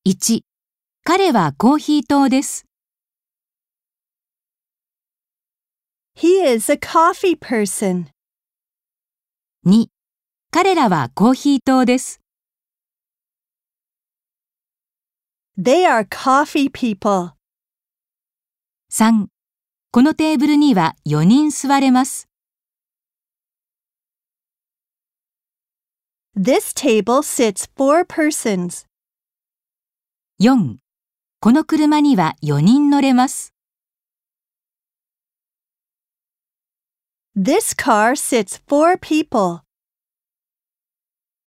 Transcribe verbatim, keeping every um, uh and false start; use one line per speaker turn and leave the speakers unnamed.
いち、彼はコーヒー党です。
He is a coffee person.
に、彼らはコーヒー党です。
They are coffee people.
さん、このテーブルにはよにん座れます。
This table sits four persons.
よん、この車にはよにん乗れます。
This car sits four people.